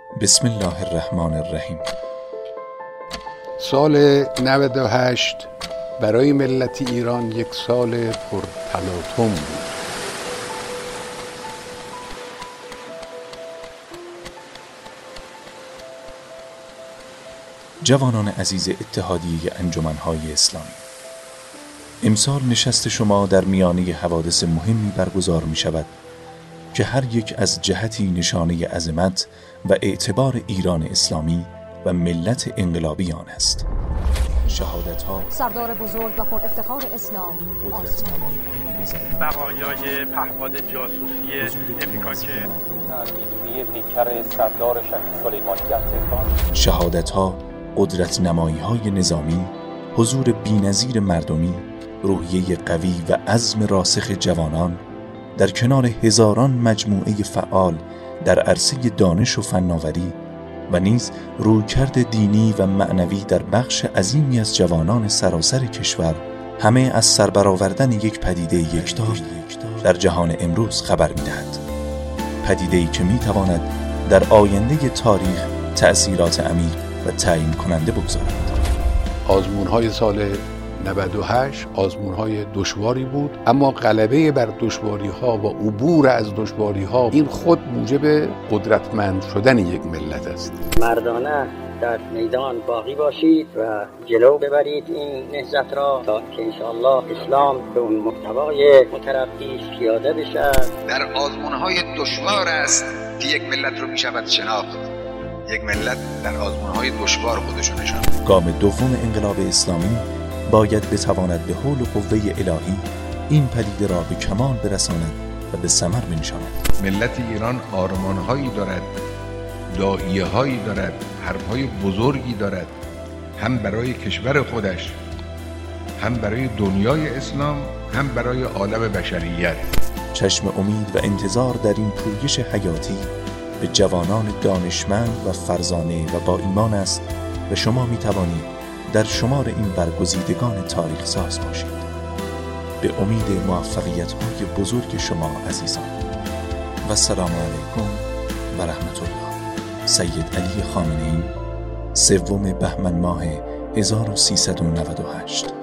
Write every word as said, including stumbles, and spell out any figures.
بسم الله الرحمن الرحیم. سال نود و هشت برای ملت ایران یک سال پرتلاطم بود. جوانان عزیز اتحادیه انجمن‌های اسلامی، امسال نشست شما در میانه حوادث مهمی برگزار می شود که هر یک از جهتی نشانه عظمت و اعتبار ایران اسلامی و ملت انقلابی آن است. شهادت ها، سردار بزرگ و پر افتخار اسلام، بقایای پهپاد جاسوسی امریکا که میدونی پیکر سردار شهید سلیمانی در تهران، شهادت ها، قدرت نمایی های نظامی، حضور بی‌نظیر مردمی، روحیه قوی و عزم راسخ جوانان در کنار هزاران مجموعه فعال در عرصه دانش و فناوری و نیز رویکرد دینی و معنوی در بخش عظیمی از جوانان سراسر کشور، همه از سربرآوردن یک پدیده یکتا در جهان امروز خبر می‌دهد. پدیده‌ای که می‌تواند در آینده تاریخ تأثیرات عمیق و تعیین کننده بگذارد. آزمون‌های سال نود و هشت آزمون‌های دشواری بود، اما غلبه بر دشواری‌ها و عبور از دشواری‌ها این خود موجب قدرتمند شدن یک ملت است. مردانه در میدان باقی باشید و جلو ببرید این نهضت را تا که انشاءالله اسلام به اون محتوای مترقیش پیاده بشه. در آزمون‌های دشوار است که یک ملت رو می‌شود شناخت. یک ملت در آزمون‌های دشوار خودش رو نشان. گام دوم انقلاب اسلامی باید بتواند به حول و قوه الهی این پدیده را به کمال برساند و به ثمر بنشاند. ملت ایران آرمان‌هایی دارد، داعیه‌هایی دارد، حرف‌های بزرگی دارد، هم برای کشور خودش، هم برای دنیای اسلام، هم برای عالم بشریت. چشم امید و انتظار در این پویش حیاتی به جوانان دانشمند و فرزانه و با ایمان است و شما می توانید در شمار این برگزیدگان تاریخ ساز باشید. به امید موفقیت های بزرگ شما عزیزان. و السلام علیکم و رحمت الله. سید علی خامنه‌ای، سوم بهمن ماه هزار و سیصد و نود و هشت.